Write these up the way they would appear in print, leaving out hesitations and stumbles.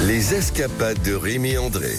Les escapades de Rémi André.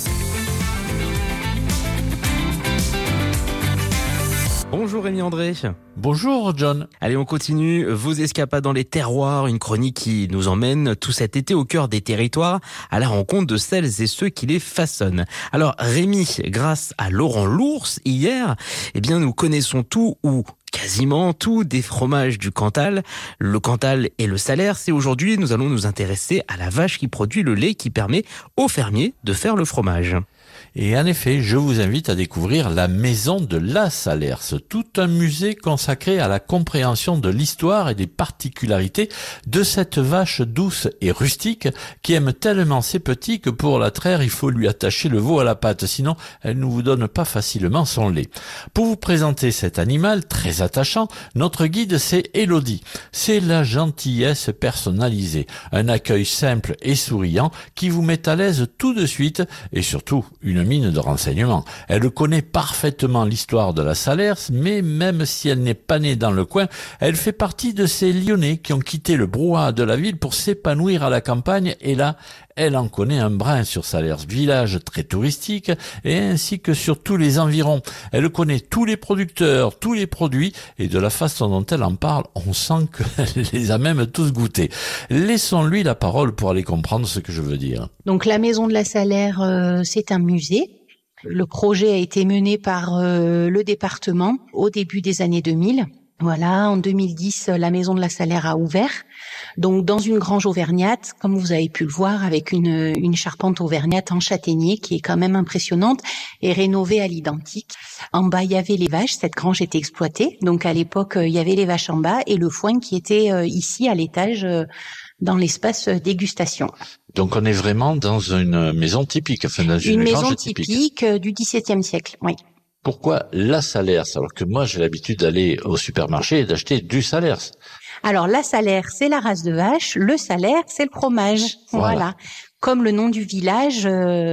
Bonjour Rémi André. Bonjour John. Allez, on continue vos escapades dans les terroirs, une chronique qui nous emmène tout cet été au cœur des territoires à la rencontre de celles et ceux qui les façonnent. Alors Rémi, grâce à Laurent Lours hier, nous connaissons tout ou quasiment tout des fromages du Cantal. Le Cantal et le Salers, et aujourd'hui nous allons nous intéresser à la vache qui produit le lait qui permet aux fermiers de faire le fromage. Et en effet, je vous invite à découvrir la maison de la Salers, tout un musée consacré à la compréhension de l'histoire et des particularités de cette vache douce et rustique qui aime tellement ses petits que pour la traire, il faut lui attacher le veau à la patte, sinon elle ne vous donne pas facilement son lait. Pour vous présenter cet animal très attachant, notre guide c'est Élodie. C'est la gentillesse personnalisée, un accueil simple et souriant qui vous met à l'aise tout de suite et surtout une mine de renseignements. Elle connaît parfaitement l'histoire de la Salers, mais même si elle n'est pas née dans le coin, elle fait partie de ces Lyonnais qui ont quitté le brouhaha de la ville pour s'épanouir à la campagne, et là, elle en connaît un brin sur Salers, village très touristique, et ainsi que sur tous les environs. Elle connaît tous les producteurs, tous les produits, et de la façon dont elle en parle, on sent qu'elle les a même tous goûtés. Laissons-lui la parole pour aller comprendre ce que je veux dire. Donc la maison de la Salers, c'est un musée. Le projet a été mené par le département au début des années 2000. Voilà, en 2010, la maison de la Salers a ouvert. Donc dans une grange auvergnate, comme vous avez pu le voir, avec une charpente auvergnate en châtaignier qui est quand même impressionnante et rénovée à l'identique. En bas, il y avait les vaches, cette grange était exploitée. Donc à l'époque, il y avait les vaches en bas et le foin qui était ici à l'étage dans l'espace dégustation. Donc on est vraiment dans une maison typique, enfin dans une maison grange typique du XVIIe siècle, oui. Pourquoi la Salers, alors que moi j'ai l'habitude d'aller au supermarché et d'acheter du Salers? Alors la Salers, c'est la race de vache, le Salers, c'est le fromage. Voilà. Comme le nom du village,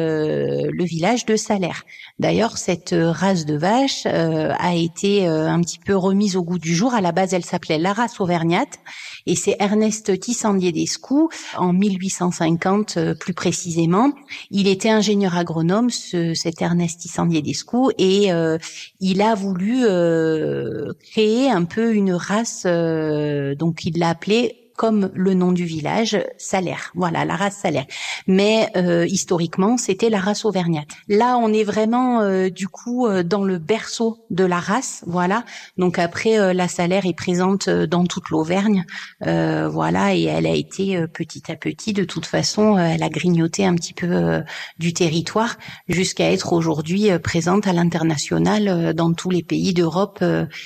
le village de Salers. D'ailleurs, cette race de vache a été un petit peu remise au goût du jour. À la base, elle s'appelait la race auvergnate, et c'est Ernest Tissandier d'Escoux, en 1850 plus précisément. Il était ingénieur agronome, cet Ernest Tissandier d'Escoux, et il a voulu créer un peu une race, donc il l'a appelée, comme le nom du village, Salers. Voilà, la race Salers. Mais historiquement, c'était la race auvergnate. Là, on est vraiment du coup dans le berceau de la race. Voilà. Donc après, la Salers est présente dans toute l'Auvergne. Voilà, et elle a été petit à petit, de toute façon, elle a grignoté un petit peu du territoire jusqu'à être aujourd'hui présente à l'international dans tous les pays d'Europe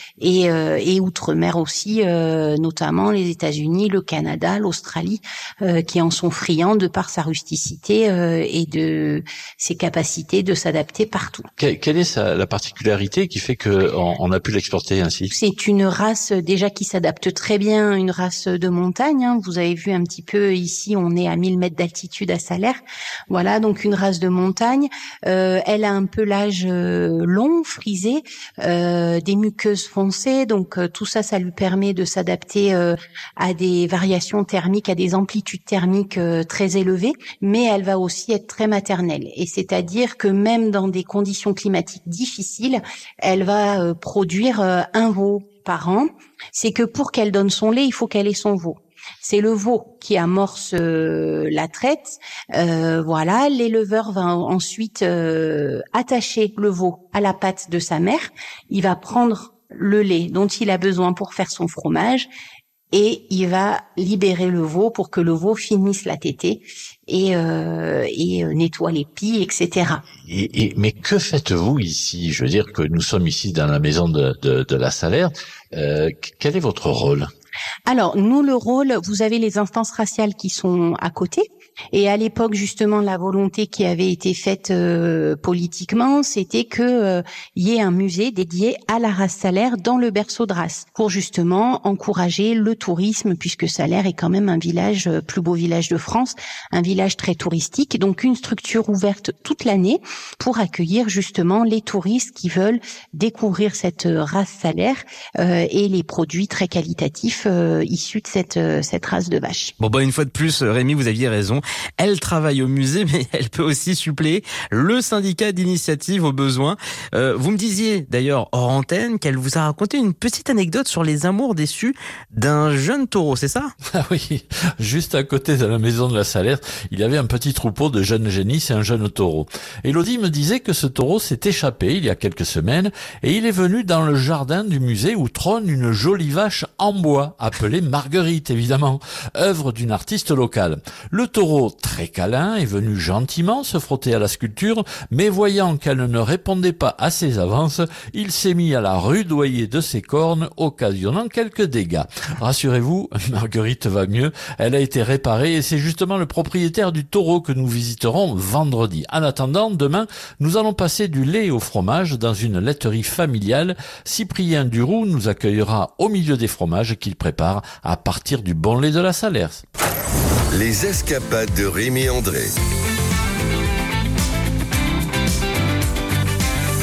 et outre-mer aussi, notamment les États-Unis, le Canada, l'Australie, qui en sont friands de par sa rusticité et de ses capacités de s'adapter partout. Quelle est la particularité qui fait qu'on a pu l'exporter ainsi? C'est une race déjà qui s'adapte très bien, une race de montagne. Hein. Vous avez vu un petit peu ici, on est à 1000 mètres d'altitude à Salers. Voilà, donc une race de montagne. Elle a un pelage long, frisé, des muqueuses foncées. Donc tout ça, ça lui permet de s'adapter à des variations thermiques, à des amplitudes thermiques très élevées, mais elle va aussi être très maternelle. Et c'est-à-dire que même dans des conditions climatiques difficiles, elle va produire un veau par an. C'est que pour qu'elle donne son lait, il faut qu'elle ait son veau. C'est le veau qui amorce la traite. Voilà, l'éleveur va ensuite attacher le veau à la patte de sa mère. Il va prendre le lait dont il a besoin pour faire son fromage, et il va libérer le veau pour que le veau finisse la tétée et nettoie les pies, etc. Mais que faites-vous ici? Je veux dire que nous sommes ici dans la maison de la Salers. Quel est votre rôle? Alors, nous, le rôle, vous avez les instances raciales qui sont à côté. Et à l'époque, justement, la volonté qui avait été faite politiquement, c'était que y ait un musée dédié à la race Salers dans le berceau de race, pour justement encourager le tourisme, puisque Salers est quand même un village, plus beau village de France, un village très touristique, donc une structure ouverte toute l'année pour accueillir justement les touristes qui veulent découvrir cette race Salers et les produits très qualitatifs sportifs issus de cette race de vache. Bon, une fois de plus, Rémi, vous aviez raison. Elle travaille au musée, mais elle peut aussi suppléer le syndicat d'initiative au besoin. Vous me disiez d'ailleurs hors antenne qu'elle vous a raconté une petite anecdote sur les amours déçus d'un jeune taureau, c'est ça? Ah oui, juste à côté de la maison de la Salers, il y avait un petit troupeau de jeunes génisses et un jeune taureau. Élodie me disait que ce taureau s'est échappé il y a quelques semaines et il est venu dans le jardin du musée où trône une jolie vache en bois, appelée Marguerite évidemment, œuvre d'une artiste locale. Le taureau, très câlin, est venu gentiment se frotter à la sculpture, mais voyant qu'elle ne répondait pas à ses avances, il s'est mis à la rudoyer de ses cornes, occasionnant quelques dégâts. Rassurez-vous, Marguerite va mieux, elle a été réparée et c'est justement le propriétaire du taureau que nous visiterons vendredi. En attendant, demain, nous allons passer du lait au fromage dans une laiterie familiale. Cyprien Duroux nous accueillera au milieu des fromages qu'il prépare à partir du bon lait de la Salers. Les escapades de Rémi André.